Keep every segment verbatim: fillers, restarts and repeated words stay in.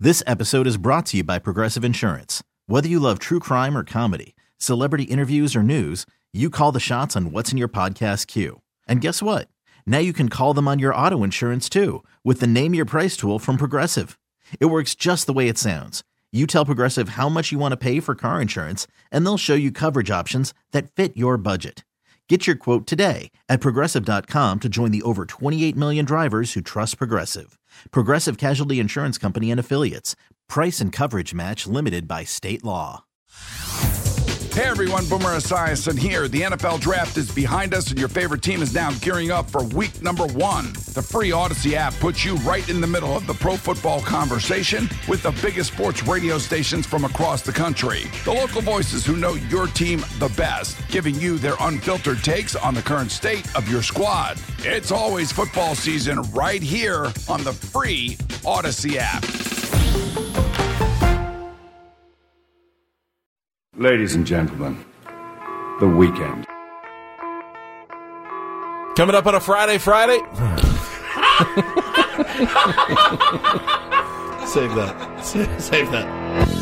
This episode is brought to you by Progressive Insurance. Whether you love true crime or comedy, celebrity interviews or news, you call the shots on what's in your podcast queue. And guess what? Now you can call them on your auto insurance too with the Name Your Price tool from Progressive. It works just the way it sounds. You tell Progressive how much you want to pay for car insurance, and they'll show you coverage options that fit your budget. Get your quote today at Progressive dot com to join the over twenty-eight million drivers who trust Progressive. Progressive Casualty Insurance Company and Affiliates. Price and coverage match limited by state law. Hey everyone, Boomer Esiason here. The N F L Draft is behind us and your favorite team is now gearing up for week number one. The free Odyssey app puts you right in the middle of the pro football conversation with the biggest sports radio stations from across the country. The local voices who know your team the best, giving you their unfiltered takes on the current state of your squad. It's always football season right here on the free Odyssey app. Ladies and gentlemen, the weekend. Coming up on a Friday, Friday. Save that. Save, save that.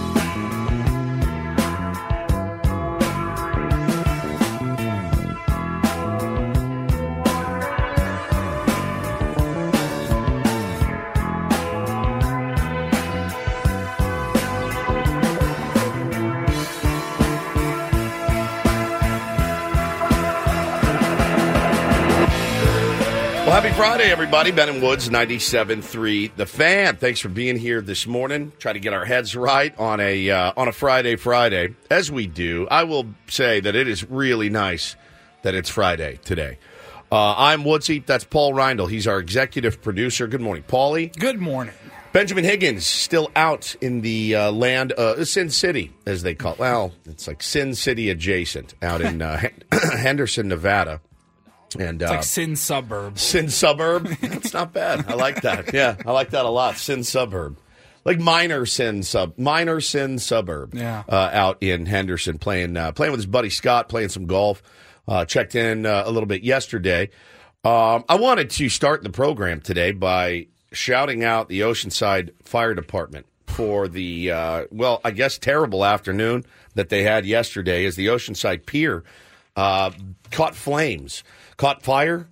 Happy Friday, everybody. Ben and Woods, ninety-seven point three The Fan. Thanks for being here this morning. Try to get our heads right on a uh, on a Friday, Friday, as we do. I will say that it is really nice that it's Friday today. Uh, I'm Woodsy. That's Paul Reindl. He's our executive producer. Good morning, Paulie. Good morning. Benjamin Higgins, still out in the uh, land, uh, Sin City, as they call it. Well, it's like Sin City adjacent, out in uh, Henderson, Nevada. And, it's uh, like Sin Suburb. Sin Suburb. That's not bad. I like that. Yeah, I like that a lot. Sin Suburb. Like minor Sin Sub, minor Sin Suburb. Yeah. Uh, out in Henderson playing uh, playing with his buddy Scott, playing some golf. Uh, checked in uh, a little bit yesterday. Um, I wanted to start the program today by shouting out the Oceanside Fire Department for the, uh, well, I guess terrible afternoon that they had yesterday as the Oceanside Pier uh, caught flames. Caught fire,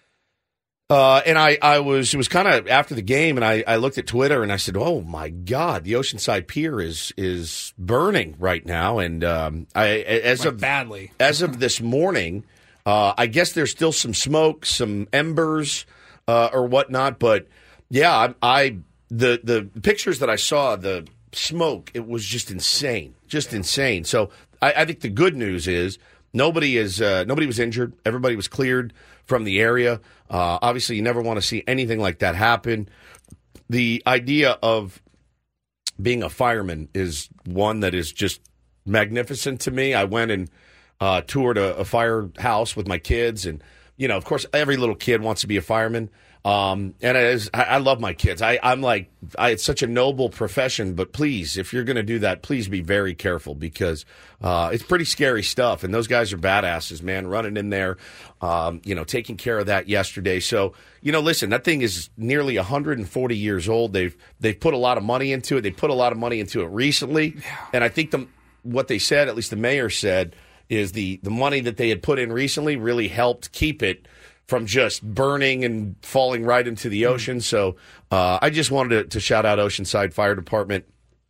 uh, and I, I was it was kind of after the game, and I, I looked at Twitter and I said, "Oh my God, the Oceanside Pier is is burning right now." And um, I as Went of badly as of this morning, uh, I guess there's still some smoke, some embers, uh, or whatnot. But yeah, I, I the the pictures that I saw, the smoke, it was just insane, just yeah. insane. So I, I think the good news is. Nobody is. Uh, nobody was injured. Everybody was cleared from the area. Uh, obviously, you never want to see anything like that happen. The idea of being a fireman is one that is just magnificent to me. I went and uh, toured a, a firehouse with my kids, and you know, of course, every little kid wants to be a fireman. Um, and it is, I, I love my kids. I, I'm like, I, it's such a noble profession, but please, if you're going to do that, please be very careful because uh, it's pretty scary stuff. And those guys are badasses, man, running in there, um, you know, taking care of that yesterday. So, you know, listen, that thing is nearly one hundred forty years old. They've they've put a lot of money into it. They put a lot of money into it recently. Yeah. And I think the, what they said, at least the mayor said, is the, the money that they had put in recently really helped keep it from just burning and falling right into the ocean. So uh, I just wanted to, to shout out Oceanside Fire Department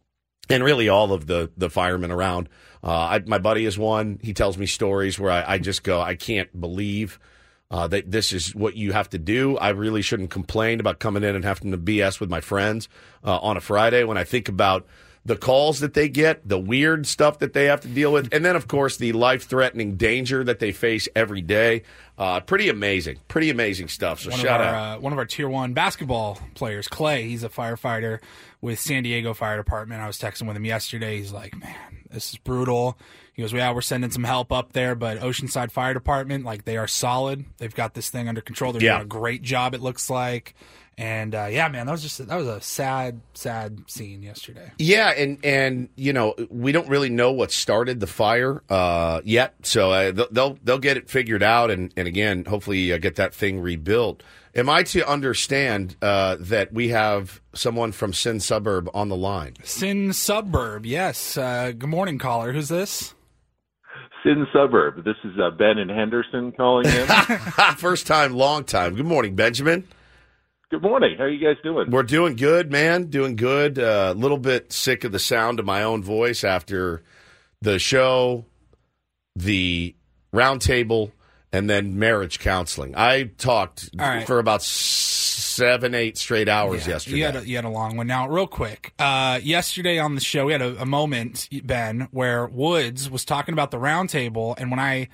and really all of the, the firemen around. Uh, I, my buddy is one. He tells me stories where I, I just go, I can't believe uh, that this is what you have to do. I really shouldn't complain about coming in and having to B S with my friends uh, on a Friday when I think about the calls that they get, the weird stuff that they have to deal with, and then, of course, the life-threatening danger that they face every day. Uh, pretty amazing. Pretty amazing stuff. So one shout of our, out. Uh, one of our Tier one basketball players, Clay, he's a firefighter with San Diego Fire Department. I was texting with him yesterday. He's like, man, this is brutal. He goes, yeah, we're sending some help up there, but Oceanside Fire Department, like, they are solid. They've got this thing under control. They're yeah. doing a great job, it looks like. And uh, yeah, man, that was just that was a sad, sad scene yesterday. Yeah, and and you know we don't really know what started the fire uh, yet, so uh, they'll they'll get it figured out, and and again, hopefully uh, get that thing rebuilt. Am I to understand uh, that we have someone from Sin Suburb on the line? Sin Suburb, yes. Uh, good morning, caller. Who's this? Sin Suburb. This is uh, Ben and Henderson calling in. First time, long time. Good morning, Benjamin. Good morning. How are you guys doing? We're doing good, man. Doing good. A uh, little bit sick of the sound of my own voice after the show, the roundtable, and then marriage counseling. I talked right. for about seven, eight straight hours yeah, yesterday. You had, a, you had a long one. Now, real quick, uh, yesterday on the show, we had a, a moment, Ben, where Woods was talking about the roundtable, and when I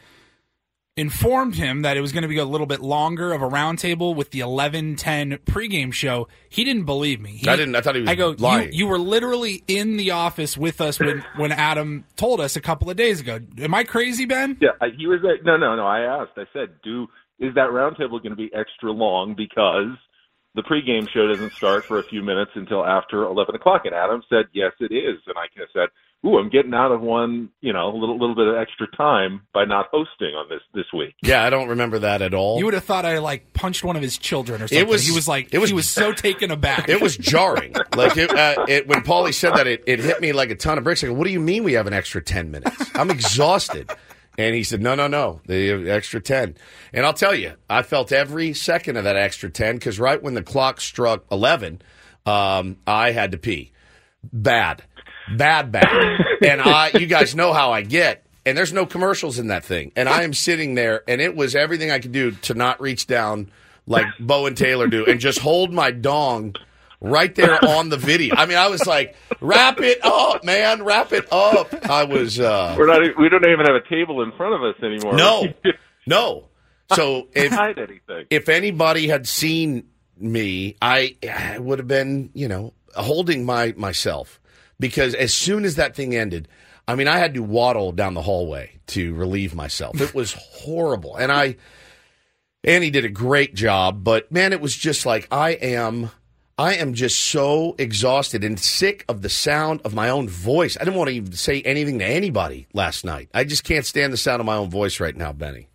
informed him that it was going to be a little bit longer of a roundtable with the eleven ten pregame show, he didn't believe me. He, I didn't. I thought he was I go, lying. You, you were literally in the office with us when, when Adam told us a couple of days ago. Am I crazy, Ben? Yeah, he was. Like, no, no, no. I asked. I said, "Do is that roundtable going to be extra long because the pregame show doesn't start for a few minutes until after eleven o'clock?" And Adam said, "Yes, it is." And I kind of said, "Ooh, I'm getting out of one, you know, a little little bit of extra time by not hosting on this this week." Yeah, I don't remember that at all. You would have thought I like punched one of his children or something. It was, he was like, it was, he was so taken aback. It was jarring. Like it, uh, it, when Paulie said that, it, it hit me like a ton of bricks. I go, "What do you mean we have an extra ten minutes? I'm exhausted." And he said, no, no, no, the extra ten. And I'll tell you, I felt every second of that extra ten because right when the clock struck eleven, um, I had to pee. Bad. Bad, bad. And I, you guys know how I get. And there's no commercials in that thing. And I am sitting there, and it was everything I could do to not reach down like Bo and Taylor do and just hold my dong right there on the video. I mean, I was like, wrap it up, man, wrap it up. I was. Uh, We're not. We don't even have a table in front of us anymore. No, no. So if hide anything. if anybody had seen me, I, I would have been, you know, holding my myself because as soon as that thing ended, I mean, I had to waddle down the hallway to relieve myself. It was horrible, and I, Annie did a great job, but man, it was just like I am. I am just so exhausted and sick of the sound of my own voice. I didn't want to even say anything to anybody last night. I just can't stand the sound of my own voice right now, Benny.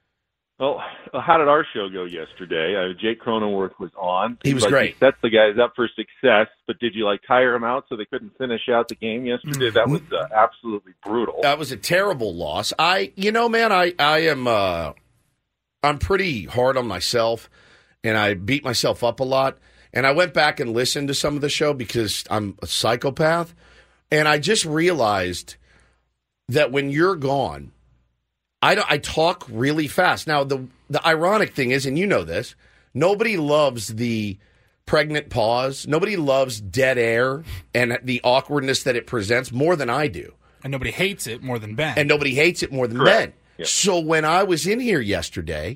Well, how did our show go yesterday? Uh, Jake Cronenworth was on. He was like great. He set the guys up for success, but did you like tire them out so they couldn't finish out the game yesterday? That was uh, absolutely brutal. That was a terrible loss. I, you know, man, I, I am, uh, I'm pretty hard on myself, and I beat myself up a lot. And I went back and listened to some of the show because I'm a psychopath. And I just realized that when you're gone, I, don't, I talk really fast. Now, the, the ironic thing is, and you know this, nobody loves the pregnant pause. Nobody loves dead air and the awkwardness that it presents more than I do. And nobody hates it more than Ben. And nobody hates it more than Correct. Ben. Yep. So when I was in here yesterday,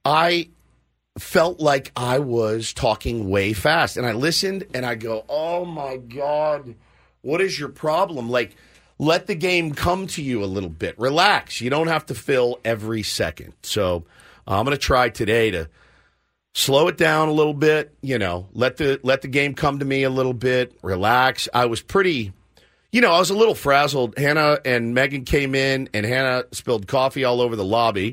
I felt like I was talking way fast. And I listened and I go, oh my God, what is your problem? Like, let the game come to you a little bit. Relax. You don't have to fill every second. So uh, I'm going to try today to slow it down a little bit, you know, let the let the game come to me a little bit, relax. I was pretty, you know, I was a little frazzled. Hannah and Megan came in and Hannah spilled coffee all over the lobby.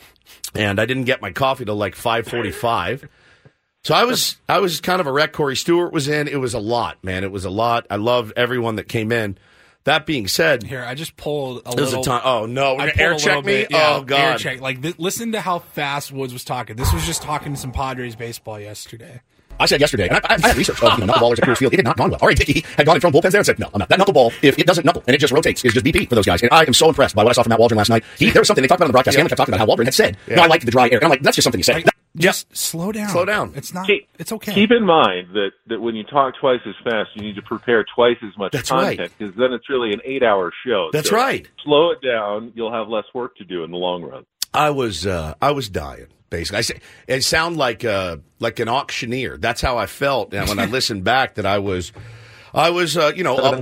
And I didn't get my coffee till like five forty-five. So I was I was kind of a wreck. Corey Stewart was in. It was a lot, man. It was a lot. I loved everyone that came in. That being said, here I just pulled a it was little. a time. Oh no! I Air check me. Bit, yeah, oh God! Air check. Like th- listen to how fast Woods was talking. This was just talking some Padres baseball yesterday. I said yesterday, and I, I, I had research of you know, knuckleballers at Coors Field. It had not gone well. All right, Dickey had gone and thrown bullpens there and said, no, I'm not. That knuckleball, if it doesn't knuckle and it just rotates, is just B P for those guys. And I am so impressed by what I saw from Matt Waldron last night. He, there was something they talked about on the broadcast. Hanlon kept talking about how Waldron had said, yeah. no, I like the dry air. And I'm like, that's just something you said. Like, just slow down. Slow down. It's not. Keep, it's okay. Keep in mind that, that when you talk twice as fast, you need to prepare twice as much that's content because right. then it's really an eight-hour show. That's so right. Slow it down. You'll have less work to do in the long run. I was uh, I was dying. Basically, I say, it sounded like uh, like an auctioneer. That's how I felt. And when I listened back, that I was, I was, uh, you know, up.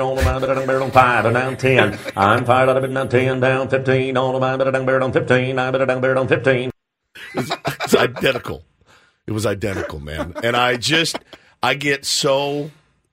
down ten. I'm fired up down ten, down fifteen. On the down fifteen. I'm down fifteen. It's identical. It was identical, man. And I just, I get so,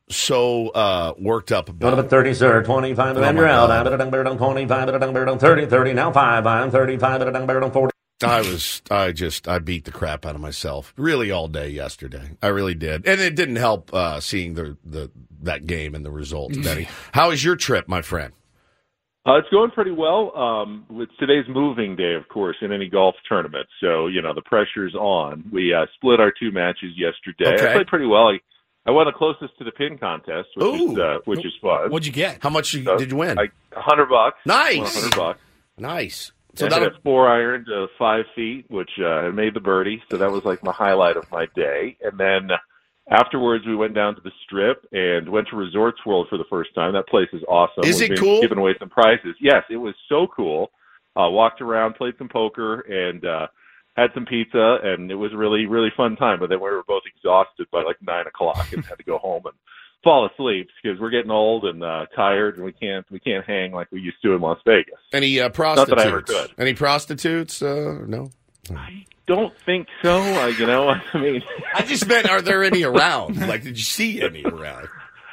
so uh, worked up about Go to it. thirty, sir. twenty-five, Oh, then my you're out. God. I'm twenty-five, thirty, thirty, now five. I'm thirty-five, forty. I was, I just, I beat the crap out of myself really all day yesterday. I really did. And it didn't help uh, seeing the, the that game and the results, Benny. How was your trip, my friend? Uh, it's going pretty well. Um, it's today's moving day, of course, in any golf tournament. So, you know, the pressure's on. We uh, split our two matches yesterday. Okay. I played pretty well. I, I won the closest to the pin contest, which Ooh. is uh, which is fun. What'd you get? How much you, So, did you win? Like a hundred bucks. Nice. Won a hundred bucks. Nice. So So I hit that a four iron to five feet, which uh, had made the birdie. So that was like my highlight of my day. And then afterwards, we went down to the Strip and went to Resorts World for the first time. That place is awesome. Is We've it been cool? Giving away some prizes. Yes, it was so cool. Uh, walked around, played some poker, and uh, had some pizza, and it was a really, really fun time. But then we were both exhausted by like nine o'clock and had to go home and fall asleep because we're getting old and uh, tired, and we can't we can't hang like we used to in Las Vegas. Any uh, Not prostitutes? that I ever could. Any prostitutes? Uh, no. I don't think so. Uh, you know, I mean, I just meant, are there any around? Like, did you see any around?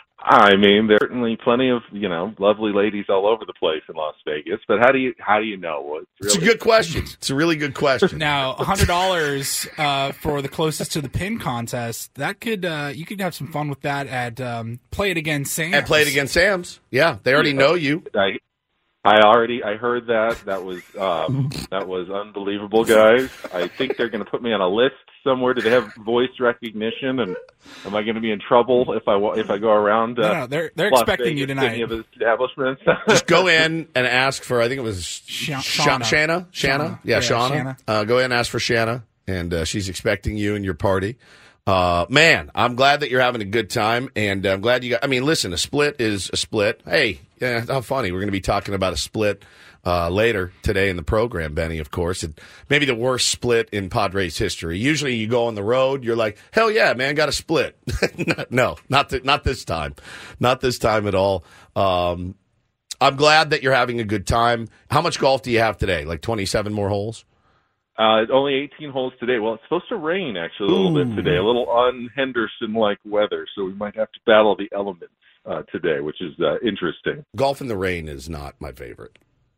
I mean, there's certainly plenty of you know lovely ladies all over the place in Las Vegas. But how do you how do you know? Well, it's, It's a really, good question. It's a really good question. Now, one hundred dollars uh, for the closest to the pin contest. That could uh, you could have some fun with that at um, Play It Again Sam's. And played against Sam's. Yeah, they already know you. I I already I heard that that was um, that was unbelievable, guys. I think they're going to put me on a list somewhere. Do they have voice recognition? And am I going to be in trouble if I wa- if I go around? Uh, No, no, they're they're Las expecting Vegas you to tonight. Any of the establishments? Just go in and ask for, I think it was Sha- Sha- Shauna. Shanna. Shanna. Shauna. Yeah, Yeah, Shauna. Shanna. Uh, go in and ask for Shanna, and uh, she's expecting you and your party. Uh, man, I'm glad that you're having a good time, and I'm glad you got, I mean, listen, a split is a split. Hey, yeah, how funny. We're going to be talking about a split uh, later today in the program, Benny, of course. And maybe the worst split in Padres history. Usually you go on the road, you're like, hell yeah, man, got a split. No, not th- not this time. Not this time at all. Um, I'm glad that you're having a good time. How much golf do you have today? Like twenty-seven more holes? Uh, only eighteen holes today. Well, it's supposed to rain actually a little bit today, a little un-Henderson-like weather, so we might have to battle the elements uh, today, which is uh, interesting. Golf in the rain is not my favorite.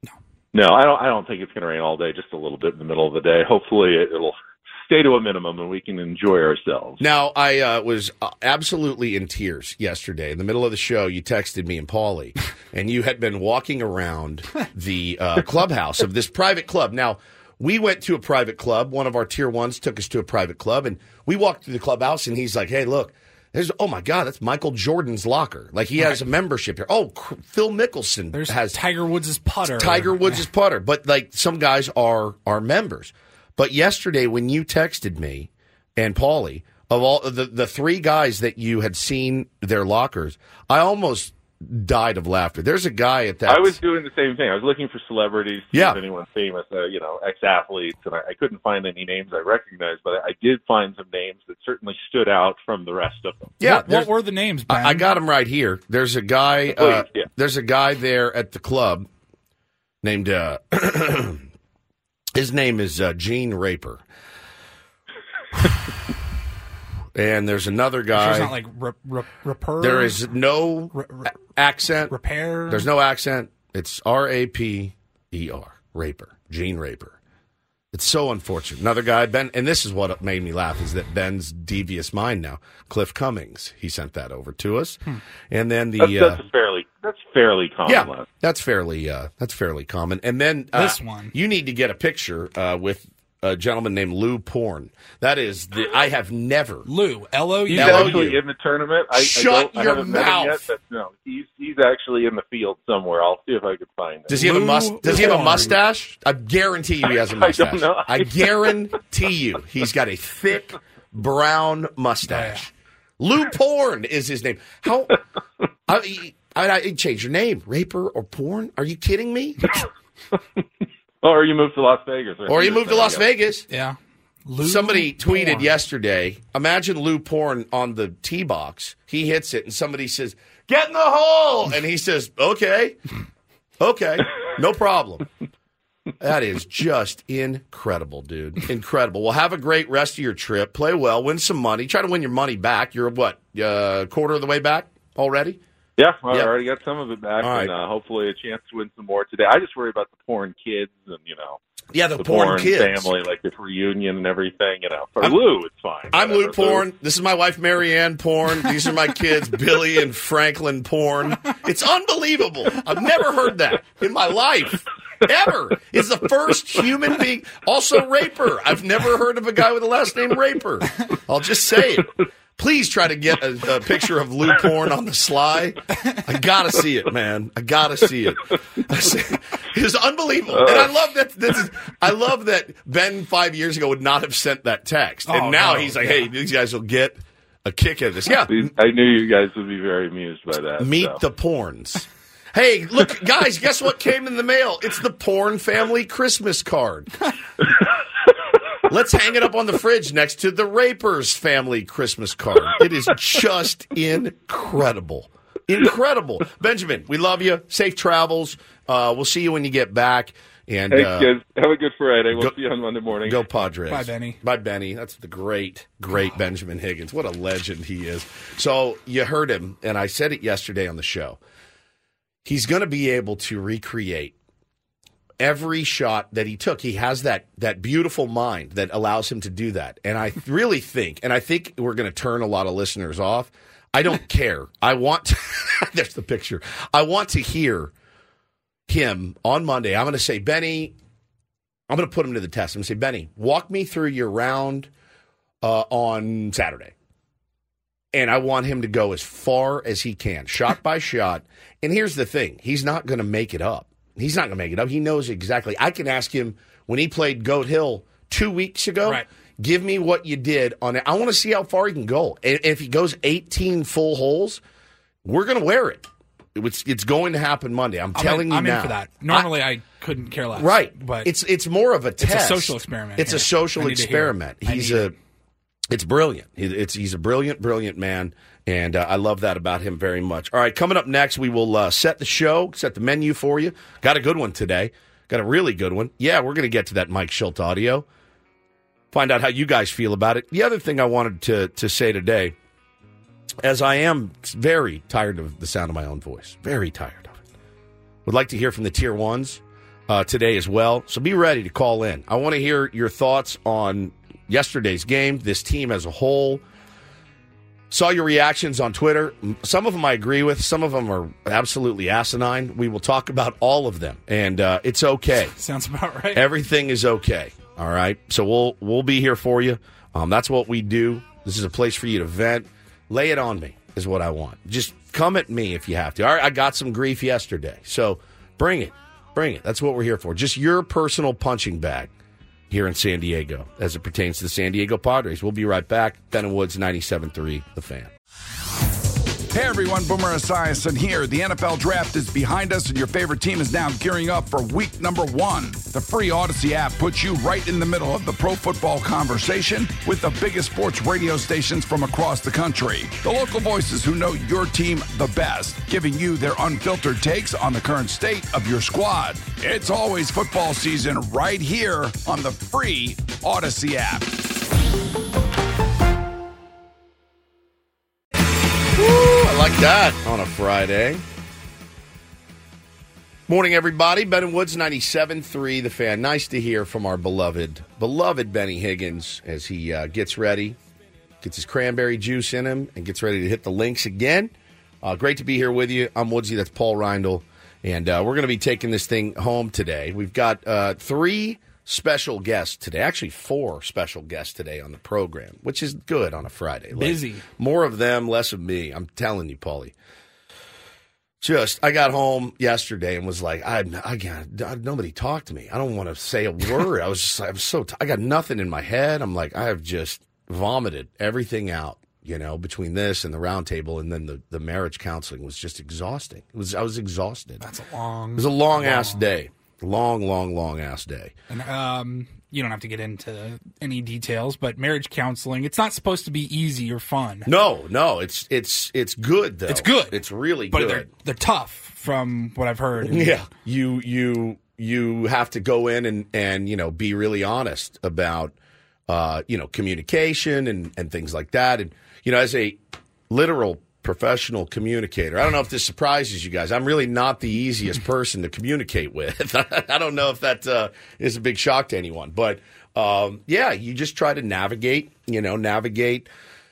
No, I don't. I don't think it's going to rain all day. Just a little bit in the middle of the day. Hopefully, it, it'll stay to a minimum, and we can enjoy ourselves. Now, I uh, was uh, absolutely in tears yesterday. In the middle of the show, you texted me and Paulie, and you had been walking around the uh, clubhouse of this private club. Now, we went to a private club. One of our tier ones took us to a private club, and we walked through the clubhouse, and he's like, hey, look. There's, oh, my God, that's Michael Jordan's locker. Like, he has a membership here. Oh, Phil Mickelson There's has Tiger Woods' putter. Tiger Woods' putter. But, like, some guys are are members. But yesterday when you texted me and Paulie, of all the, the three guys that you had seen their lockers, I almost died of laughter. There's a guy at that. I was doing the same thing. I was looking for celebrities, Yeah. if anyone famous, uh, you know, ex-athletes, and I, I couldn't find any names I recognized, but I, I did find some names that certainly stood out from the rest of them. Yeah, What, there's- what were the names, Ben? I, I got him right here. There's a guy. Uh, Please, yeah. There's a guy there at the club named. Uh, his name is uh, Gene Raper. And there's another Sure guy. it's not like re- re- repair. There is no Re- re- a- accent. repair. There's no accent. It's R A P E R. Raper. Gene Raper. It's so unfortunate. Another guy, Ben, and this is what made me laugh, is that Ben's devious mind now. Cliff Cummings. He sent that over to us. Hmm. And then the. That's, uh, that's fairly that's fairly common. yeah, Les. that's fairly uh, that's fairly common. And then uh, This one. you need to get a picture uh, with a gentleman named Lou Porn. That is, the, I have never. Lou. L O U. He's L O U. actually in the tournament. I, Shut I, don't, I your haven't met him mouth. yet, but no, he's he's actually in the field somewhere. I'll see if I can find him. Does he have a Lou must? Does he have a Porn. mustache? I guarantee you he has a I mustache. don't know. I guarantee you he's got a thick brown mustache. Lou Porn is his name. How? I, I, I change your name, Raper or Porn? Are you kidding me? Oh, or you moved to Las Vegas, Or you moved to Las Vegas? Yeah. Lou Somebody tweeted Porn. yesterday, imagine Lou Porn on the tee box. He hits it, and somebody says, get in the hole! And he says, okay. Okay. No problem. That is just incredible, dude. Incredible. Well, have a great rest of your trip. Play well. Win some money. Try to win your money back. You're, what, uh, quarter of the way back already? Yeah, I Yep. already got some of it back, All right. and uh, hopefully a chance to win some more today. I just worry about the porn kids and, you know, Yeah, the, the porn, porn kids. family, like this reunion and everything. You know, for I'm- Lou, it's fine. I'm Whatever. Lou Porn. This is my wife, Marianne Porn. These are my kids, Billy and Franklin Porn. It's unbelievable. I've never heard that in my life. Ever. It's the first human being. Also, Raper. I've never heard of a guy with the last name Raper. I'll just say it. Please try to get a, a picture of Lou Porn on the sly. I gotta see it, man. I gotta see it. It's unbelievable, and I love that. This is, I love that Ben five years ago would not have sent that text, and Oh, now no, he's like, yeah. "Hey, these guys will get a kick out of this." Yeah, These- I knew you guys would be very amused by that. meet so. the Porns. Hey, look, guys, guess what came in the mail? It's the Porn family Christmas card. Let's hang it up on the fridge next to the Rapers family Christmas card. It is just incredible. Incredible. Benjamin, we love you. Safe travels. Uh, we'll see you when you get back. And Thanks, uh, guys. Have a good Friday. We'll go- see you on Monday morning. Go Padres. Bye, Benny. Bye, Benny. That's the great, great Benjamin Higgins. What a legend he is. So you heard him, and I said it yesterday on the show. He's going to be able to recreate every shot that he took. He has that that beautiful mind that allows him to do that. And I really think, and I think we're going to turn a lot of listeners off. I don't care. I want to, there's the picture. I want to hear him on Monday. I'm going to say, Benny, I'm going to put him to the test. I'm going to say, Benny, walk me through your round uh, on Saturday. And I want him to go as far as he can, shot by shot. And here's the thing. He's not going to make it up. He's not going to make it up. He knows exactly. I can ask him when he played Goat Hill two weeks ago, Right. give me what you did on it. I want to see how far he can go. And if he goes eighteen full holes, we're going to wear it. It's, it's going to happen Monday. I'm, I'm telling in, you I'm now. in for that. Normally, I, I couldn't care less. Right. But it's it's more of a it's a test. social experiment It's here. a social I need to hear it. experiment. I He's need a it. it's brilliant. He- It's he's a brilliant, brilliant man, and uh, I love that about him very much. All right, coming up next, we will uh, set the show, set the menu for you. Got a good one today. Got a really good one. Yeah, we're going to get to that Mike Schilt audio. Find out how you guys feel about it. The other thing I wanted to to say today, as I am very tired of the sound of my own voice, very tired of it. Would like to hear from the tier ones uh, today as well. So be ready to call in. I want to hear your thoughts on yesterday's game, this team as a whole. Saw your reactions on Twitter. Some of them I agree with. Some of them are absolutely asinine. We will talk about all of them, and uh, it's okay. Sounds about right. Everything is okay. All right. So we'll we'll be here for you. Um, that's what we do. This is a place for you to vent. Lay it on me is what I want. Just come at me if you have to. All right. I got some grief yesterday, so bring it, bring it. That's what we're here for. Just your personal punching bag here in San Diego as it pertains to the San Diego Padres. We'll be right back. Ben and Woods, ninety-seven three, The Fan. Hey everyone, Boomer Esiason here. The N F L Draft is behind us and your favorite team is now gearing up for week number one. The free Odyssey app puts you right in the middle of the pro football conversation with the biggest sports radio stations from across the country. The local voices who know your team the best, giving you their unfiltered takes on the current state of your squad. It's always football season right here on the free Odyssey app. I like that on a Friday. Morning, everybody. Ben and Woods, ninety-seven three, The Fan. Nice to hear from our beloved, beloved Benny Higgins as he uh, gets ready, gets his cranberry juice in him, and gets ready to hit the links again. Uh, great to be here with you. I'm Woodsy. That's Paul Reindl. And uh, we're going to be taking this thing home today. We've got uh, three special guests today. Actually, four special guests today on the program, which is good on a Friday. Like, Busy. more of them, less of me. I'm telling you, Paulie. Just, I got home yesterday and was like, I, I got nobody talked to me. I don't want to say a word. I was just, I was so, t- I got nothing in my head. I'm like, I have just vomited everything out, you know, between this and the round table, and then the, the marriage counseling was just exhausting. It was, I was exhausted. That's a long. It was a long, long ass day. Long, long, long ass day. And um, you don't have to get into any details, but marriage counseling, it's not supposed to be easy or fun. No, no, it's it's it's good though. It's good. It's really But good. they're they're tough from what I've heard. Yeah, you you you have to go in and, and you know, be really honest about, uh, you know, communication and, and things like that. And, you know, as a literal professional communicator, I don't know if this surprises you guys. I'm really not the easiest person to communicate with. I don't know if that uh, is a big shock to anyone. But, um, yeah, you just try to navigate, you know, navigate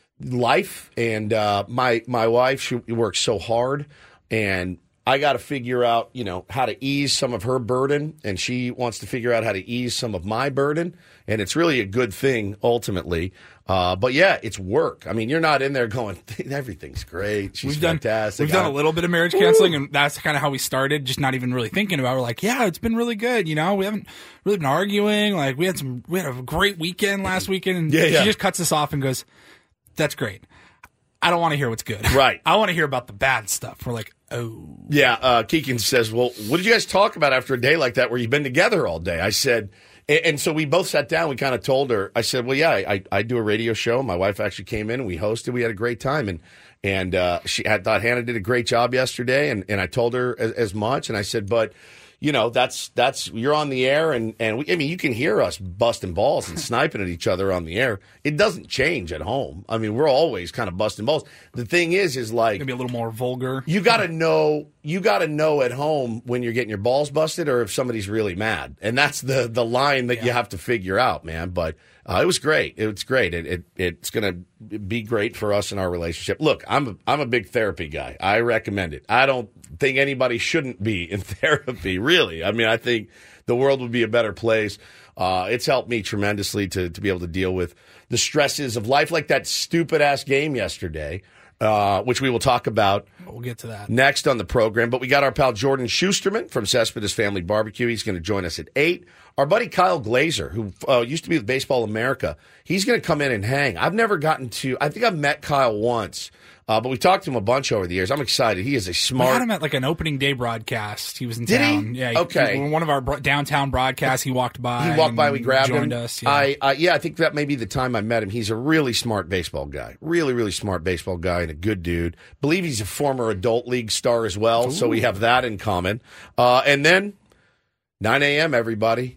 life. And uh, my my wife, she works so hard, and I got to figure out, you know, how to ease some of her burden, and she wants to figure out how to ease some of my burden, and it's really a good thing ultimately. Uh, but yeah, it's work. I mean, you're not in there going, everything's great. She's we've done, fantastic. We've done a little bit of marriage counseling, and that's kind of how we started. Just not even really thinking about it. We're like, yeah, it's been really good. You know, we haven't really been arguing. Like we had some, we had a great weekend last weekend, and yeah, yeah. she just cuts us off and goes, "That's great. I don't want to hear what's good. Right. I want to hear about the bad stuff." We're like, oh. Yeah, uh, Keegan says, well, what did you guys talk about after a day like that where you've been together all day? I said, and, and so we both sat down. We kind of told her, I said, well, yeah, I, I do a radio show. My wife actually came in and we hosted. We had a great time. And and uh, she I thought Hannah did a great job yesterday. And, and I told her as, as much. And I said, but, you know, that's that's you're on the air. And, and we, I mean, you can hear us busting balls and sniping at each other on the air. It doesn't change at home. I mean, we're always kind of busting balls. The thing is, is like. Maybe a little more vulgar. You got to know. You got to know at home when you're getting your balls busted or if somebody's really mad. And that's the, the line that yeah. you have to figure out, man. But uh, it was great. It was great. It, it It's going to be great for us in our relationship. Look, I'm a, I'm a big therapy guy. I recommend it. I don't think anybody shouldn't be in therapy, really. I mean, I think the world would be a better place. Uh, it's helped me tremendously to, to be able to deal with the stresses of life, like that stupid-ass game yesterday. Uh, which we will talk about we'll get to that next on the program. But we got our pal Jordan Schusterman from Cespedes Family Barbecue. He's going to join us at eight. Our buddy Kyle Glazer, who uh, used to be with Baseball America, he's going to come in and hang. I've never gotten to – I think I've met Kyle once, uh, but we talked to him a bunch over the years. I'm excited. He is a smart – We had him at like an opening day broadcast. He was in Did town. He? Yeah, he, okay. He, one of our bro- downtown broadcasts, he walked by. He walked by, we grabbed joined him. us. Yeah. I, I, yeah, I think that may be the time I met him. He's a really smart baseball guy. Really, really smart baseball guy and a good dude. Believe he's a former adult league star as well, Ooh. So we have that in common. Uh, and then nine a.m., everybody.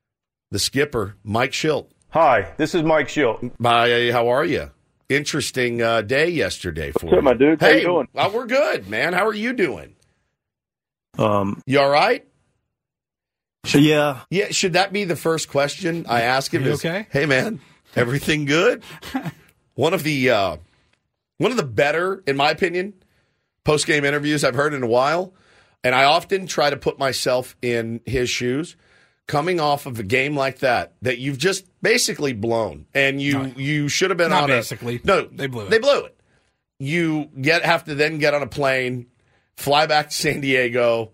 The skipper, Mike Schilt. Hi, this is Mike Schilt. Hi, how are you? Interesting uh, day yesterday for What's you. up, my dude? How hey, you doing? Uh, we're good, man. How are you doing? Um, you all right? Yeah. Yeah. Should that be the first question I ask him? Are you is, okay? Hey, man, everything good? one of the uh, one of the better, in my opinion, post game interviews I've heard in a while, and I often try to put myself in his shoes. Coming off of a game like that, that you've just basically blown, and you, no, you should have been not on basically. a no, they blew it. They blew it. You get have to then get on a plane, fly back to San Diego,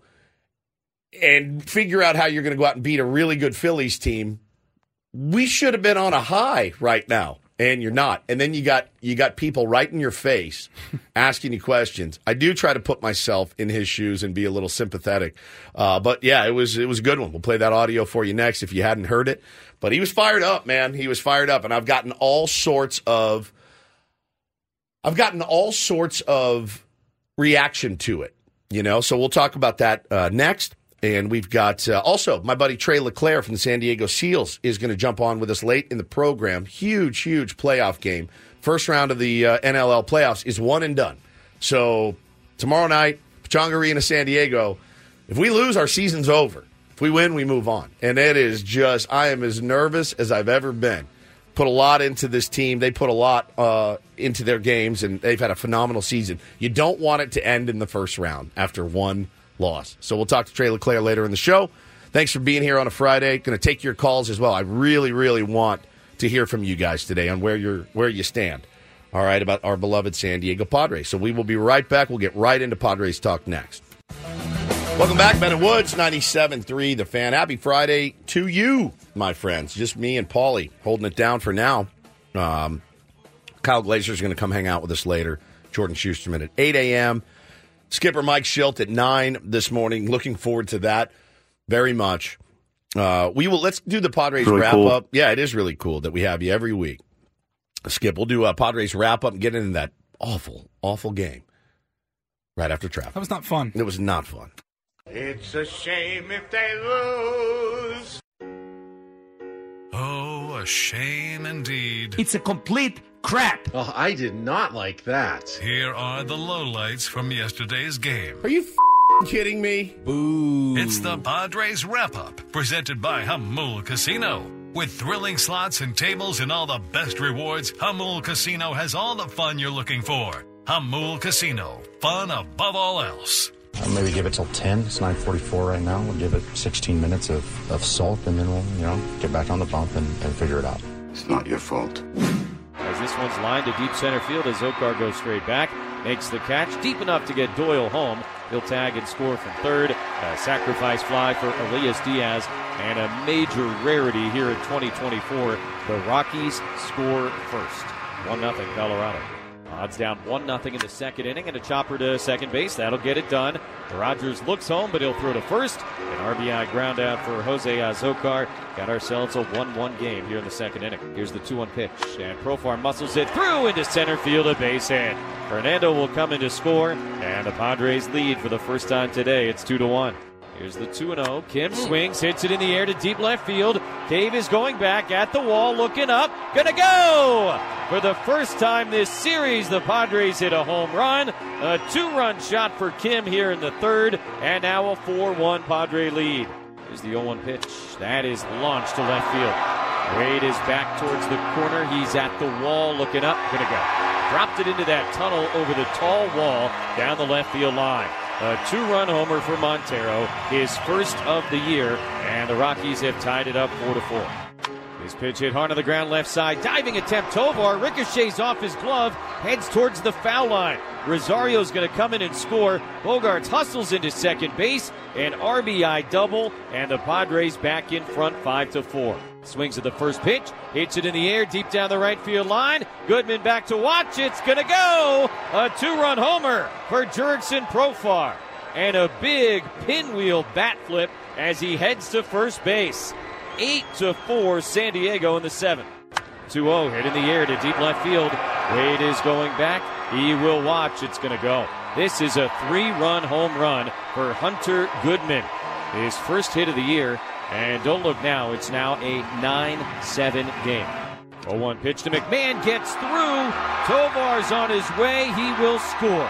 and figure out how you're going to go out and beat a really good Phillies team. We should have been on a high right now, and you're not. And then you got you got people right in your face asking you questions. I do try to put myself in his shoes and be a little sympathetic. Uh, but yeah, it was it was a good one. We'll play that audio for you next if you hadn't heard it. But he was fired up, man. He was fired up, and I've gotten all sorts of I've gotten all sorts of reaction to it. You know, so we'll talk about that uh, next. And we've got uh, also my buddy Trey LeClaire from the San Diego Seals is going to jump on with us late in the program. Huge, huge playoff game. First round of the uh, N L L playoffs is one and done. So tomorrow night, Pechanga Arena, San Diego. If we lose, our season's over. If we win, we move on. And it is just, I am as nervous as I've ever been. Put a lot into this team. They put a lot uh, into their games, and they've had a phenomenal season. You don't want it to end in the first round after one loss. So we'll talk to Trey LeClaire later in the show. Thanks for being here on a Friday. Going to take your calls as well. I really, really want to hear from you guys today on where you're where you stand. All right, about our beloved San Diego Padres. So we will be right back. We'll get right into Padres talk next. Welcome back, Ben and Woods, ninety-seven point three The Fan. Happy Friday to you, my friends. Just me and Paulie holding it down for now. Um, Kyle Glazer is going to come hang out with us later. Jordan Schusterman at eight a.m. Skipper Mike Schilt at nine this morning. Looking forward to that very much. Uh, we will let's do the Padres really wrap cool. up. Yeah, it is really cool that we have you every week. Skip, we'll do a Padres wrap up and get into that awful, awful game right after traffic. That was not fun. It was not fun. It's a shame if they lose. Oh, a shame indeed. It's a complete crap. Oh, I did not like that. Here are the lowlights from yesterday's game. Are you f***ing kidding me? Boo. It's the Padres wrap-up, presented by Hamul Casino. With thrilling slots and tables and all the best rewards, Hamul Casino has all the fun you're looking for. Hamul Casino, fun above all else. I'll maybe give it till ten. It's nine forty-four right now. We'll give it sixteen minutes of, of salt, and then we'll, you know, get back on the bump and, and figure it out. It's not your fault. As this one's lined to deep center field as Zokar goes straight back, makes the catch deep enough to get Doyle home. He'll tag and score from third. A sacrifice fly for Elias Diaz, and a major rarity here in twenty twenty-four. The Rockies score first. one nothing Colorado. Odds down one nothing in the second inning, and a chopper to second base. That'll get it done. Rogers looks home, but he'll throw to first. An R B I ground out for Jose Azocar. Got ourselves a one one game here in the second inning. Here's the two one pitch, and Profar muscles it through into center field, a base hit. Fernando will come in to score, and the Padres lead for the first time today. It's two to one. Here's the two and oh. Kim swings, hits it in the air to deep left field. Cave is going back at the wall, looking up. Gonna go! For the first time this series, the Padres hit a home run. A two-run shot for Kim here in the third, and now a four one Padre lead. Here's the oh one pitch. That is launched to left field. Wade is back towards the corner. He's at the wall, looking up. Gonna go. Dropped it into that tunnel over the tall wall down the left field line. A two-run homer for Montero, his first of the year, and the Rockies have tied it up four to four. His pitch hit hard on the ground left side. Diving attempt, Tovar ricochets off his glove, heads towards the foul line. Rosario's going to come in and score. Bogarts hustles into second base, an R B I double, and the Padres back in front five to four. Swings at the first pitch, hits it in the air deep down the right field line. Goodman back to watch. It's going to go. A two-run homer for Jurickson Profar. And a big pinwheel bat flip as he heads to first base. eight to four San Diego in the seventh. two oh hit in the air to deep left field. Wade is going back. He will watch. It's going to go. This is a three-run home run for Hunter Goodman. His first hit of the year. And don't look now, it's now a nine seven game. oh one pitch to McMahon, gets through. Tovar's on his way, he will score.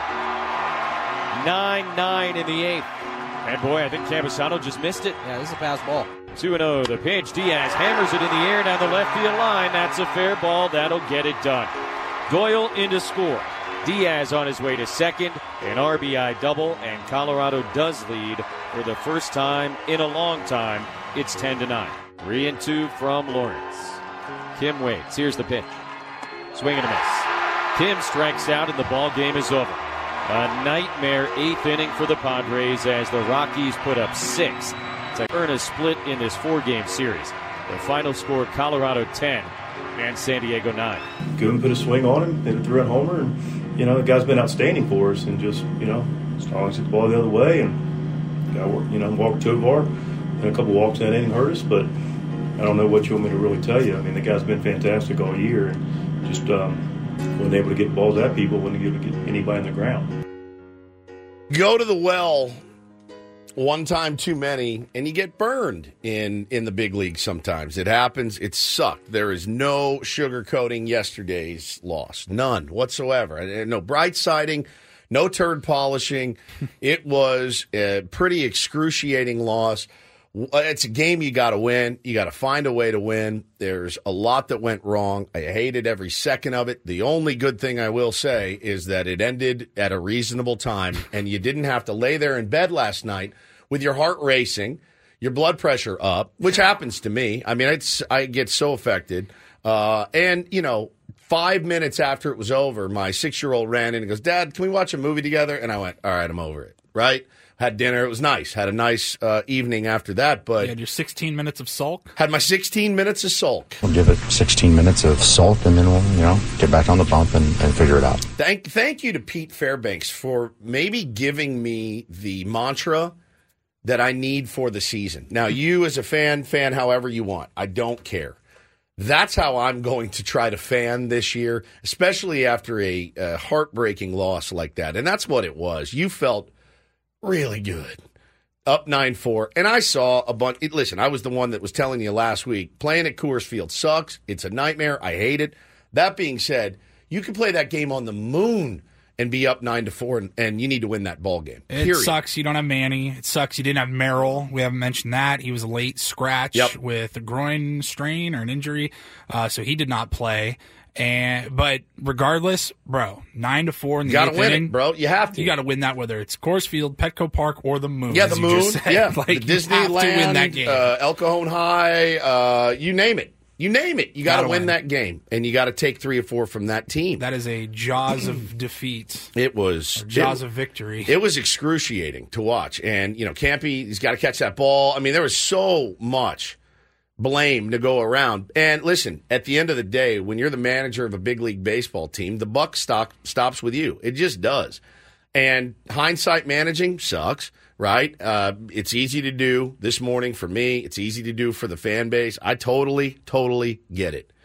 nine nine in the eighth. And boy, I think Campusano just missed it. Yeah, this is a fast ball. two and oh, the pitch. Diaz hammers it in the air down the left field line. That's a fair ball, that'll get it done. Doyle in to score. Diaz on his way to second, an R B I double, and Colorado does lead for the first time in a long time. It's ten to nine. Three and two from Lawrence. Kim waits. Here's the pitch. Swing and a miss. Kim strikes out, and the ball game is over. A nightmare eighth inning for the Padres as the Rockies put up six to earn a split in this four-game series. The final score: Colorado ten and San Diego nine. Goodman put a swing on him, hit a three-run homer, and you know the guy's been outstanding for us. And just you know, as long as hit the ball the other way, and got you know walked Tovar. And a couple walks in that inning hurt us, but I don't know what you want me to really tell you. I mean, the guy's been fantastic all year, and just um, wasn't able to get balls at people, wasn't able to get anybody on the ground. Go to the well one time too many, and you get burned in, in the big league sometimes. It happens. It sucked. There is no sugarcoating yesterday's loss. None whatsoever. No bright siding. No turd polishing. It was a pretty excruciating loss. It's a game you got to win. You got to find a way to win. There's a lot that went wrong. I hated every second of it. The only good thing I will say is that it ended at a reasonable time, and you didn't have to lay there in bed last night with your heart racing, your blood pressure up, which happens to me. I mean, it's I get so affected. Uh, and, you know, five minutes after it was over, my six-year-old ran in and goes, Dad, can we watch a movie together? And I went, all right, I'm over it, right? Had dinner. It was nice. Had a nice uh, evening after that. But you had your sixteen minutes of sulk? Had my sixteen minutes of sulk. We'll give it sixteen minutes of salt, and then we'll, you know, get back on the bump and, and figure it out. Thank, thank you to Pete Fairbanks for maybe giving me the mantra that I need for the season. Now, you as a fan, fan however you want. I don't care. That's how I'm going to try to fan this year, especially after a, a heartbreaking loss like that. And that's what it was. You felt really good. up nine four, and I saw a bunch. Listen, I was the one that was telling you last week, playing at Coors Field sucks. It's a nightmare. I hate it. That being said, you can play that game on the moon and be up nine to four, and, and you need to win that ball game. It Period. sucks you don't have Manny. It sucks you didn't have Merrill. We haven't mentioned that. He was a late scratch Yep. with a groin strain or an injury, uh, so he did not play. And but regardless, bro, nine to four in the You gotta eighth win inning, it, bro. You have to. You got to win that, whether it's Coors Field, Petco Park, or the Moon. Yeah, as the you moon. just said. Yeah, like, the you have to Disneyland, win that game. Uh, El Cajon High, uh, you name it. You name it. You got to Gotta win, win. that game, and you got to take three or four from that team. That is a jaws of defeat. It was Or jaws it, of victory. It was excruciating to watch, and you know, Campy, he's got to catch that ball. I mean, there was so much blame to go around. And listen, at the end of the day, when you're the manager of a big league baseball team, the buck stop, stops with you. It just does. And hindsight managing sucks, right? Uh, it's easy to do this morning for me. It's easy to do for the fan base. I totally, totally get it.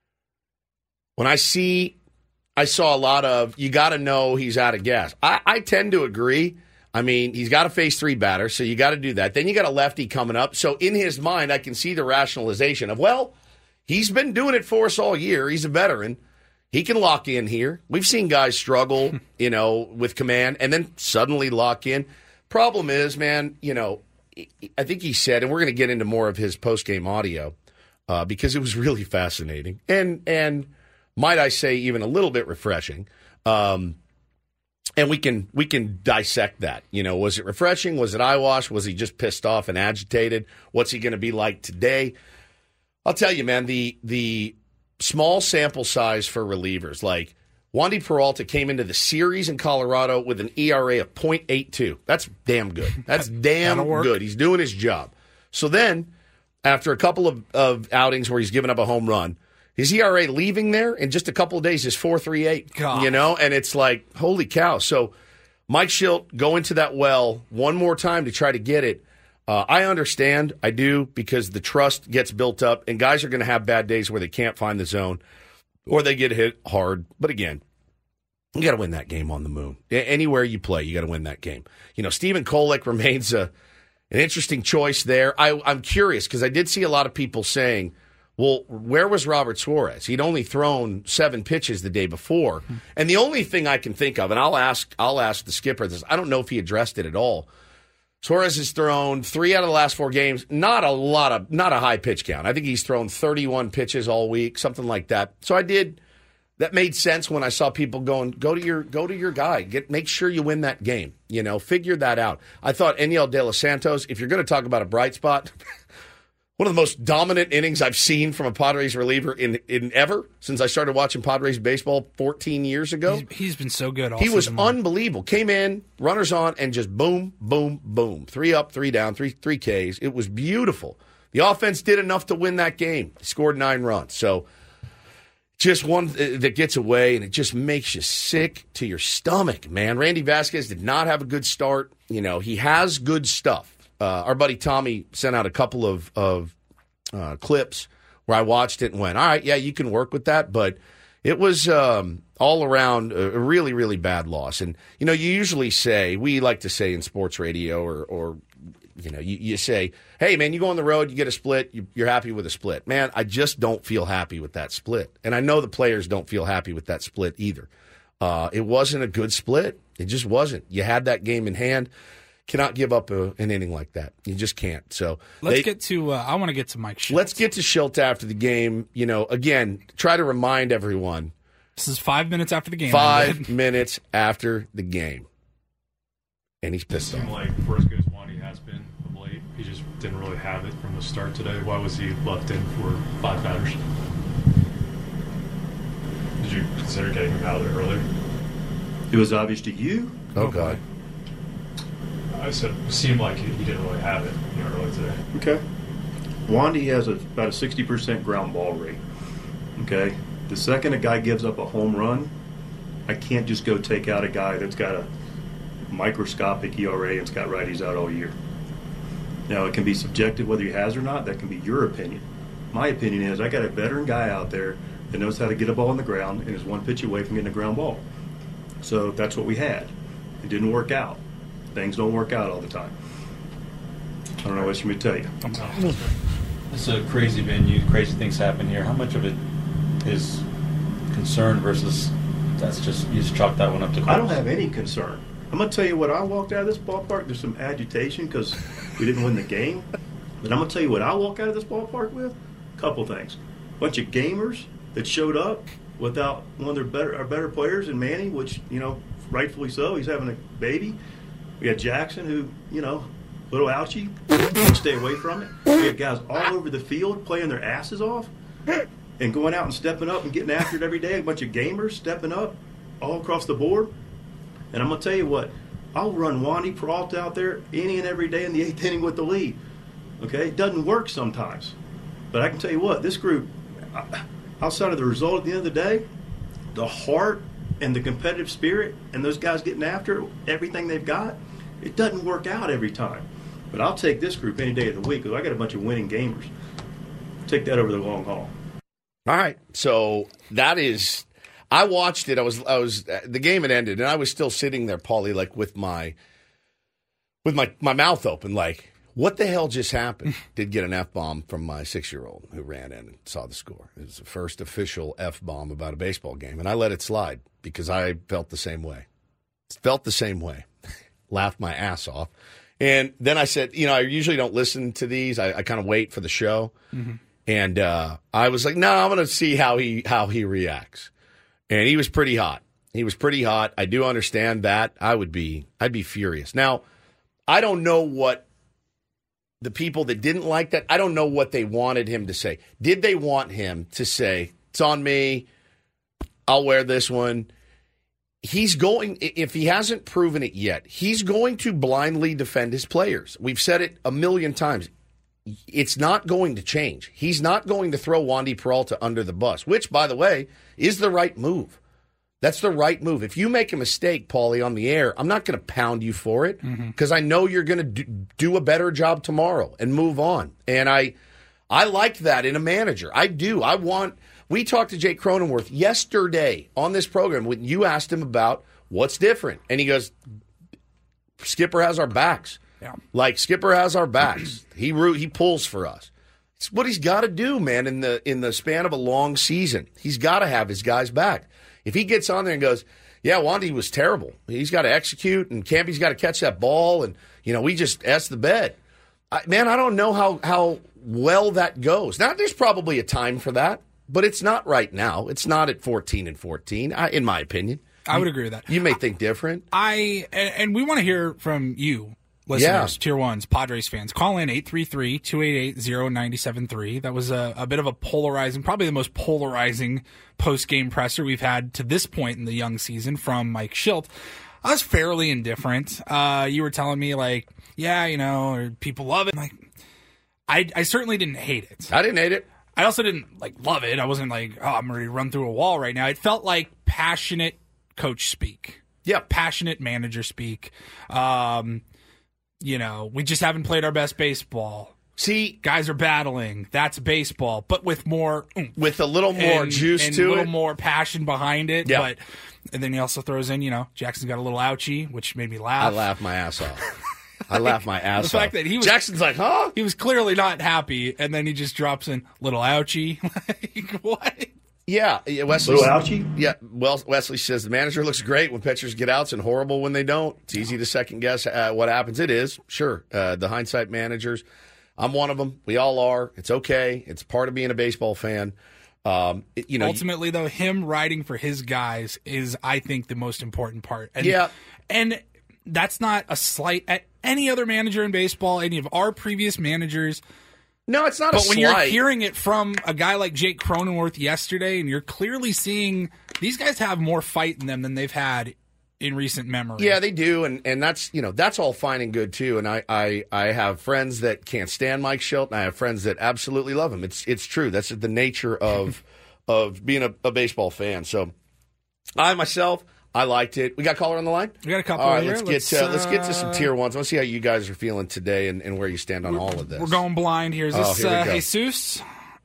When I see, I saw a lot of, you got to know he's out of gas. I, I tend to agree. I mean, he's got to face three batters, so you got to do that. Then you got a lefty coming up. So in his mind, I can see the rationalization of, well, he's been doing it for us all year. He's a veteran. He can lock in here. We've seen guys struggle, you know, with command and then suddenly lock in. Problem is, man, you know, I think he said, and we're going to get into more of his post-game audio uh, because it was really fascinating and, and might I say, even a little bit refreshing. Um, and we can we can dissect that. You know, was it refreshing? Was it eyewash? Was he just pissed off and agitated? What's he going to be like today? I'll tell you, man, the the small sample size for relievers, like Wandy Peralta came into the series in Colorado with an E R A of point eight two. That's damn good. That's damn good. He's doing his job. So then, after a couple of, of outings where he's given up a home run, his E R A leaving there in just a couple of days is four point three eight. God. You know, and it's like, holy cow. So Mike Schilt go into that well one more time to try to get it. Uh, I understand. I do, because the trust gets built up, and guys are going to have bad days where they can't find the zone or they get hit hard. But again, you got to win that game on the moon. Anywhere you play, you got to win that game. You know, Stephen Kolek remains a, an interesting choice there. I, I'm curious because I did see a lot of people saying, well, where was Robert Suarez? He'd only thrown seven pitches the day before. And the only thing I can think of, and I'll ask I'll ask the skipper this, I don't know if he addressed it at all. Suarez has thrown three out of the last four games. Not a lot of, not a high pitch count. I think he's thrown thirty-one pitches all week, something like that. So I did, that made sense when I saw people going, go to your, go to your guy, get, make sure you win that game. You know, figure that out. I thought Enyel De Los Santos, if you're going to talk about a bright spot, one of the most dominant innings I've seen from a Padres reliever in, in ever since I started watching Padres baseball fourteen years ago. He's, he's been so good all He was season long. unbelievable. Came in, runners on, and just boom, boom, boom. Three up, three down, three three Ks. It was beautiful. The offense did enough to win that game. He scored nine runs. So just one that gets away, and it just makes you sick to your stomach, man. Randy Vasquez did not have a good start. You know, he has good stuff. Uh, our buddy Tommy sent out a couple of, of uh, clips where I watched it and went, all right, yeah, you can work with that. But it was um, all around a really, really bad loss. And, you know, you usually say, we like to say in sports radio or, or you know, you, you say, hey, man, you go on the road, you get a split, you, you're happy with a split. Man, I just don't feel happy with that split. And I know the players don't feel happy with that split either. Uh, it wasn't a good split. It just wasn't. You had that game in hand. Cannot give up a, an inning like that. You just can't. So let's they, get to. Uh, I want to get to Mike Schilt. Let's get to Schilt after the game. You know, again, try to remind everyone. This is five minutes after the game. Five minutes after the game, and he's pissed off. It seemed like for as good as Wandy has been of late, he just didn't really have it from the start today. Why was he left in for five batters? Did you consider getting him out of there earlier? It was obvious to you. Oh God. I said it seemed like he didn't really have it, you know, early today. Okay. Wandy has a, about a sixty percent ground ball rate. Okay. The second a guy gives up a home run, I can't just go take out a guy that's got a microscopic E R A and's got righties out all year. Now, it can be subjective whether he has or not. That can be your opinion. My opinion is I got a veteran guy out there that knows how to get a ball on the ground and is one pitch away from getting a ground ball. So that's what we had. It didn't work out. Things don't work out all the time. I don't know what you me to tell you. This is a crazy venue. Crazy things happen here. How much of it is concern versus that's just you just chalk that one up to? I don't have any concern. I'm going to tell you what, I walked out of this ballpark, there's some agitation because we didn't win the game. But I'm going to tell you what I walk out of this ballpark with, a couple things. A bunch of gamers that showed up without one of their better our better players in Manny, which, you know, rightfully so. He's having a baby. We got Jackson, who, you know, a little ouchy. Stay away from it. We had guys all over the field playing their asses off and going out and stepping up and getting after it every day. A bunch of gamers stepping up all across the board. And I'm going to tell you what, I'll run Wandy Peralta out there any and every day in the eighth inning with the lead. Okay? It doesn't work sometimes. But I can tell you what, this group, outside of the result at the end of the day, the heart and the competitive spirit and those guys getting after everything they've got, it doesn't work out every time. But I'll take this group any day of the week because I got a bunch of winning gamers. Take that over the long haul. All right. So that is... I watched it. I was, I was, the game had ended, and I was still sitting there, Paulie, like with my, with my, my mouth open, like, what the hell just happened? Did get an F-bomb from my six-year-old who ran in and saw the score. It was the first official F-bomb about a baseball game, and I let it slide because I felt the same way. Felt the same way. Laughed my ass off. And then I said, you know, I usually don't listen to these. I, I kind of wait for the show. Mm-hmm. And uh, I was like, no, I'm going to see how he how he reacts. And he was pretty hot. He was pretty hot. I do understand that. I would be, I'd be furious. Now, I don't know what the people that didn't like that, I don't know what they wanted him to say. Did they want him to say, it's on me, I'll wear this one? He's going, if he hasn't proven it yet, he's going to blindly defend his players. We've said it a million times. It's not going to change. He's not going to throw Wandy Peralta under the bus, which, by the way, is the right move. That's the right move. If you make a mistake, Paulie, on the air, I'm not going to pound you for it because mm-hmm. I know you're going to do, do a better job tomorrow and move on. And I I like that in a manager. I do. I want – we talked to Jake Cronenworth yesterday on this program when you asked him about what's different. And he goes, Skipper has our backs. Yeah. Like, Skipper has our backs. he he pulls for us. It's what he's got to do, man, in the in the span of a long season. He's got to have his guys back. If he gets on there and goes, yeah, Wandy was terrible. He's got to execute, and Campy's got to catch that ball, and, you know, we just asked the bed. I, man, I don't know how, how well that goes. Now, there's probably a time for that, but it's not right now. It's not at fourteen and fourteen, I, in my opinion. I would agree with that. You may think different. I And, and we want to hear from you. Listeners, yeah. Tier ones, Padres fans, call in eight three three, two eight eight, zero nine seven three. That was a, a bit of a polarizing, probably the most polarizing post-game presser we've had to this point in the young season from Mike Shildt. I was fairly indifferent. Uh, you were telling me, like, yeah, you know, people love it. I'm like, I, I certainly didn't hate it. I didn't hate it. I also didn't, like, love it. I wasn't like, oh, I'm ready to run through a wall right now. It felt like passionate coach speak. Yeah. Passionate manager speak. Um... You know, we just haven't played our best baseball. See, guys are battling. That's baseball, but with more, oomph. with a little more and, juice and to it, a little more passion behind it. Yeah. But and then he also throws in, you know, Jackson's got a little ouchie, which made me laugh. I laughed my ass off. I laughed my ass off. The fact that he was Jackson's like, huh? He was clearly not happy, and then he just drops in little ouchie. Like, what? Yeah, Wesley. Little ouchie? Yeah, well, Wesley says the manager looks great when pitchers get outs and horrible when they don't. It's easy to second guess uh, what happens. It is, sure. Uh, the hindsight managers, I'm one of them. We all are. It's okay. It's part of being a baseball fan. Um, it, you know, ultimately, though, him riding for his guys is, I think, the most important part. And, yeah, and that's not a slight at any other manager in baseball. Any of our previous managers. No, it's not but a when slight. You're hearing it from a guy like Jake Cronenworth yesterday, and you're clearly seeing these guys have more fight in them than they've had in recent memory. Yeah, they do, and, and that's you know that's all fine and good too. And I, I, I have friends that can't stand Mike Shildt, and I have friends that absolutely love him. It's it's true. That's the nature of of being a, a baseball fan. So I myself. I liked it. We got a caller on the line? We got a couple All right, here. let's get, let's, uh, uh, let's get to some tier ones. Let's see how you guys are feeling today and, and where you stand on all of this. We're going blind here. Is oh, this here uh, Jesus?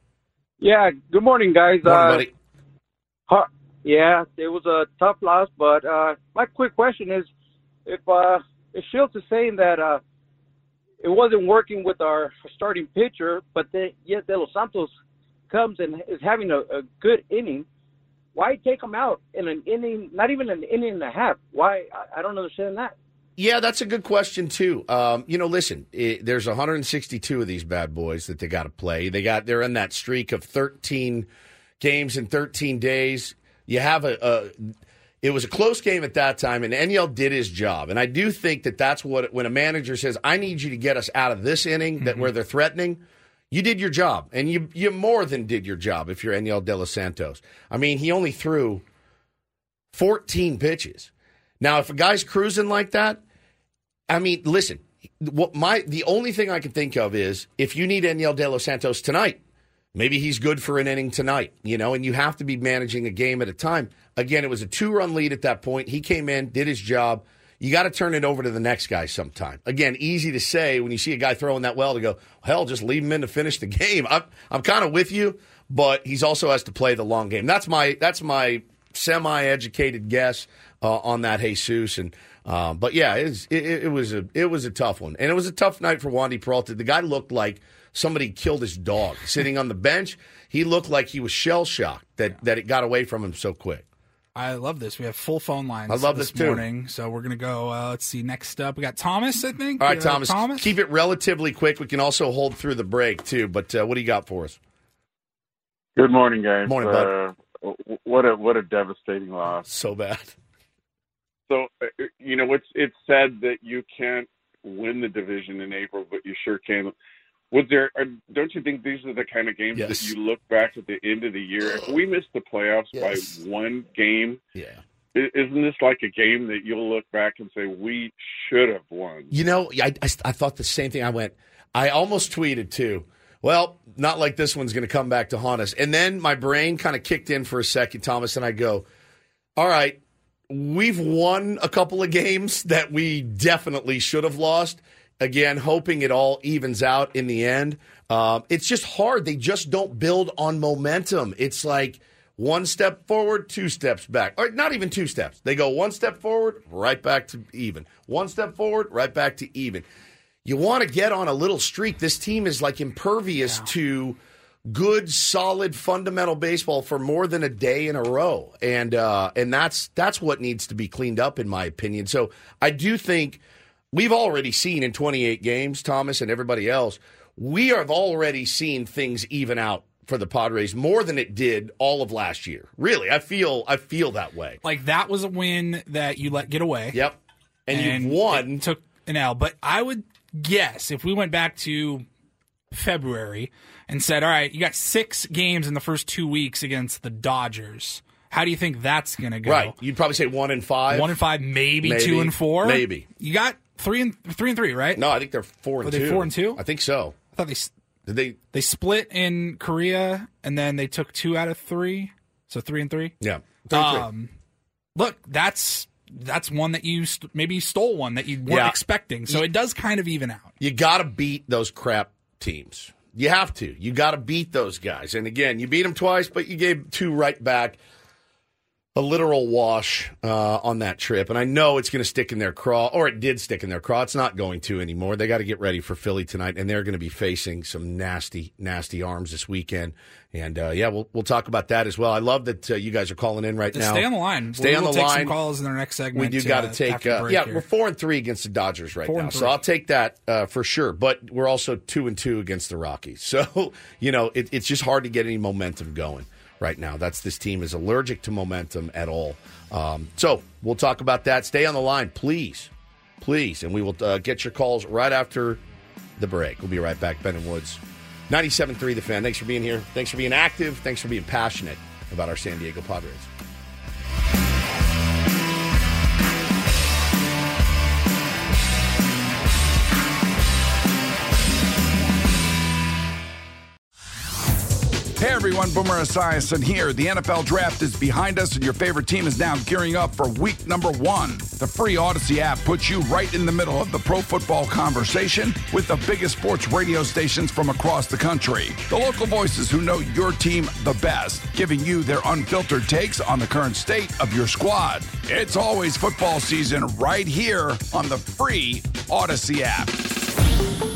Yeah, good morning, guys. Morning, uh, buddy. Huh, yeah, it was a tough loss, but uh, my quick question is, if uh, if Shildt is saying that uh, it wasn't working with our starting pitcher, but then yet De Los Santos comes and is having a, a good inning. Why take him out in an inning, not even an inning and a half? Why? I, I don't understand that. Yeah, that's a good question, too. Um, you know, listen, it, there's one hundred sixty-two of these bad boys that they got to play. They got, they're in that streak of thirteen games in thirteen days. You have a, a it was a close game at that time, and Enyel did his job. And I do think that that's what, when a manager says, I need you to get us out of this inning that mm-hmm. where they're threatening, you did your job, and you you more than did your job if you're Enyel De Los Santos. I mean, he only threw fourteen pitches. Now, if a guy's cruising like that, I mean, listen, what my the only thing I can think of is if you need Enyel De Los Santos tonight, maybe he's good for an inning tonight, you know, and you have to be managing a game at a time. Again, it was a two-run lead at that point. He came in, did his job. You got to turn it over to the next guy sometime. Again, easy to say when you see a guy throwing that well to go, hell, just leave him in to finish the game. I'm I'm kind of with you, but he's also has to play the long game. That's my that's my semi-educated guess uh, on that, Jesus. And um, but yeah, it was, it, it was a it was a tough one, and it was a tough night for Wandy Peralta. The guy looked like somebody killed his dog sitting on the bench. He looked like he was shell shocked that yeah. that it got away from him so quick. I love this. We have full phone lines I love this, this morning, so we're going to go, uh, let's see, next up. We got Thomas, I think. All right, uh, Thomas, Thomas, keep it relatively quick. We can also hold through the break, too, but uh, what do you got for us? Good morning, guys. Morning, bud. Uh, what a what a devastating loss. So bad. So, uh, you know, it's, it's said that you can't win the division in April, but you sure can. Was there? Don't you think these are the kind of games yes. that you look back at the end of the year? If we miss the playoffs yes. by one game, yeah, isn't this like a game that you'll look back and say we should have won? You know, I, I, I thought the same thing. I went, I almost tweeted too. Well, not like this one's going to come back to haunt us. And then my brain kind of kicked in for a second, Thomas, and I go, all right, we've won a couple of games that we definitely should have lost. Again, hoping it all evens out in the end. Um, it's just hard. They just don't build on momentum. It's like one step forward, two steps back. Or not even two steps. They go one step forward, right back to even. One step forward, right back to even. You want to get on a little streak. This team is like impervious yeah. to good, solid, fundamental baseball for more than a day in a row. And uh, and that's that's what needs to be cleaned up, in my opinion. So I do think we've already seen in twenty-eight games, Thomas and everybody else, we have already seen things even out for the Padres more than it did all of last year. Really, I feel I feel that way. Like that was a win that you let get away. Yep. And, and you won. Took an L. But I would guess if we went back to February and said, all right, you got six games in the first two weeks against the Dodgers. How do you think that's going to go? Right. You'd probably say one and five. One and five, maybe, maybe two and four. Maybe. You got three and three and three, right? No, I think they're four and Were two. Are they four and two? I think so. I thought they did they they split in Korea and then they took two out of three, so three and three. Yeah. Three and um, three. Look, that's that's one that you st- maybe stole one that you weren't yeah. expecting. So you, it does kind of even out. You got to beat those crap teams. You have to. You got to beat those guys. And again, you beat them twice, but you gave two right back. A literal wash uh, on that trip. And I know it's going to stick in their craw, or it did stick in their craw. It's not going to anymore. They got to get ready for Philly tonight, and they're going to be facing some nasty, nasty arms this weekend. And, uh, yeah, we'll we'll talk about that as well. I love that uh, you guys are calling in right Just now. Stay on the line. Stay we on will the take line. Some calls in our next segment. We do got to uh, take, uh, yeah, here. We're four and three against the Dodgers right four now. So I'll take that uh, for sure. But we're also two and two against the Rockies. So, you know, it, it's just hard to get any momentum going right now. That's this team is allergic to momentum at all. Um, so we'll talk about that. Stay on the line, please. Please. And we will uh, get your calls right after the break. We'll be right back. Ben and Woods. ninety-seven point three The Fan. Thanks for being here. Thanks for being active. Thanks for being passionate about our San Diego Padres. Hey everyone, Boomer Esiason here. The N F L Draft is behind us and your favorite team is now gearing up for week number one. The free Odyssey app puts you right in the middle of the pro football conversation with the biggest sports radio stations from across the country. The local voices who know your team the best, giving you their unfiltered takes on the current state of your squad. It's always football season right here on the free Odyssey app.